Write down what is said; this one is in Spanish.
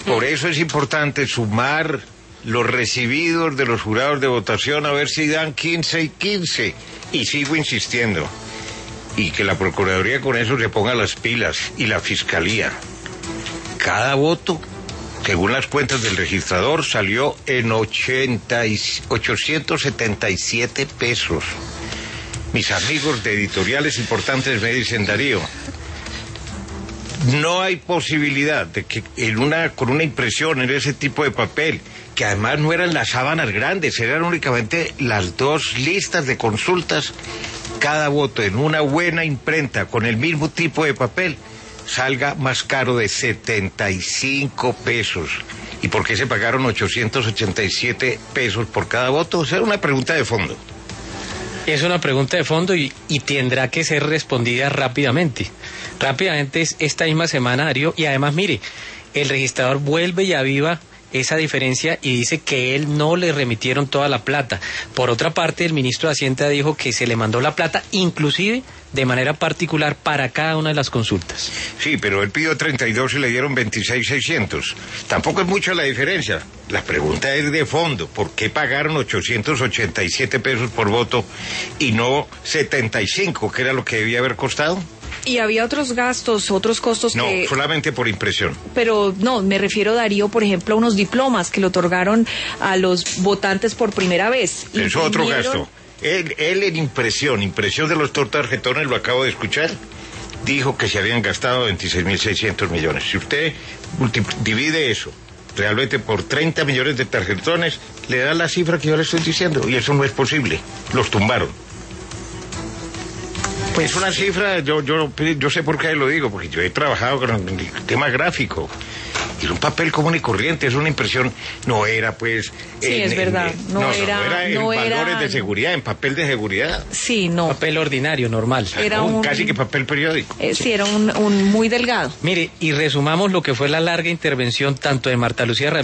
Por eso es importante sumar los recibidos de los jurados de votación a ver si dan 15 y 15. Y sigo insistiendo. Y que la Procuraduría con eso se ponga las pilas, y la Fiscalía. Cada voto, según las cuentas del registrador, salió en 877 pesos. Mis amigos de editoriales importantes me dicen, Darío, no hay posibilidad de que con una impresión en ese tipo de papel, que además no eran las sábanas grandes, eran únicamente las 2 listas de consultas, cada voto en una buena imprenta con el mismo tipo de papel salga más caro de 75 pesos. ¿Y por qué se pagaron 887 pesos por cada voto? O sea, una pregunta de fondo. Es una pregunta de fondo y tendrá que ser respondida rápidamente. Rápidamente es esta misma semana, Darío, y además, mire, el registrador vuelve y aviva esa diferencia y dice que él no le remitieron toda la plata. Por otra parte, el ministro de Hacienda dijo que se le mandó la plata, inclusive de manera particular para cada una de las consultas. Sí, pero él pidió 32 y le dieron 26,600. Tampoco es mucha la diferencia. La pregunta es de fondo. ¿Por qué pagaron 887 pesos por voto y no 75, que era lo que debía haber costado? Y había otros gastos, otros costos no, que... No, solamente por impresión. Pero no, me refiero, Darío, por ejemplo, a unos diplomas que le otorgaron a los votantes por primera vez. Eso es otro gasto. Él en impresión de los tarjetones, lo acabo de escuchar, dijo que se habían gastado 26.600 millones. Si usted divide eso realmente por 30 millones de tarjetones, le da la cifra que yo le estoy diciendo, y eso no es posible. Los tumbaron. Pues es una cifra, yo sé por qué lo digo, porque yo he trabajado con el tema gráfico. Y era un papel común y corriente, es una impresión, no era pues... Sí, es verdad, no era en valores de seguridad, en papel de seguridad. Sí, no. Papel ordinario, normal. Era casi que papel periódico. Sí, era un muy delgado. Mire, y resumamos lo que fue la larga intervención tanto de Marta Lucía Ramírez